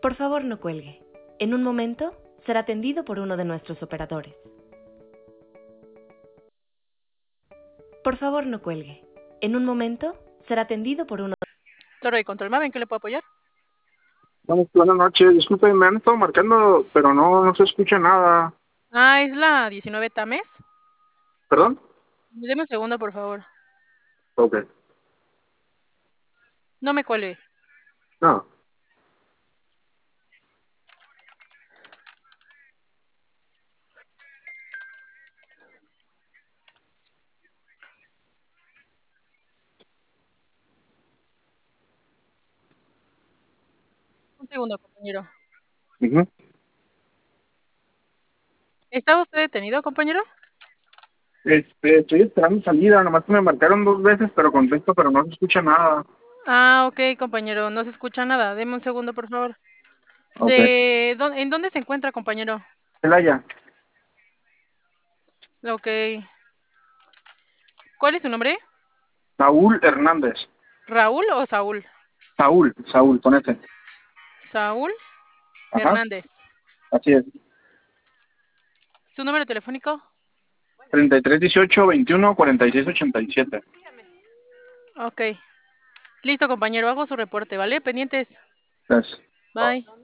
Por favor, no cuelgue. En un momento será atendido por uno de nuestros operadores. Por favor, no cuelgue. En un momento será atendido por uno. Torre de Control Mave, ¿en qué le puedo apoyar? Buenas noches, disculpen, me han estado marcando, pero no se escucha nada. Ah, es la 19 Tames. ¿Perdón? Deme un segundo, por favor. Ok. No me cuelgue. No. Un segundo, compañero. Ujú. ¿Estaba usted detenido, compañero? Estoy esperando salida, nomás que me marcaron 2 veces, pero contesto, pero no se escucha nada. Ah, ok, compañero. No se escucha nada. Deme un segundo, por favor. Ok. ¿En dónde se encuentra, compañero? Celaya, Ok. ¿Cuál es su nombre? Saúl Hernández. ¿Raúl o Saúl? Saúl, con ese. Saúl Ajá, Hernández. así es. ¿Su número telefónico? 3318 21 46 87. Ok. Listo, compañero. Hago su reporte, ¿vale? Pendientes. Gracias. Bye.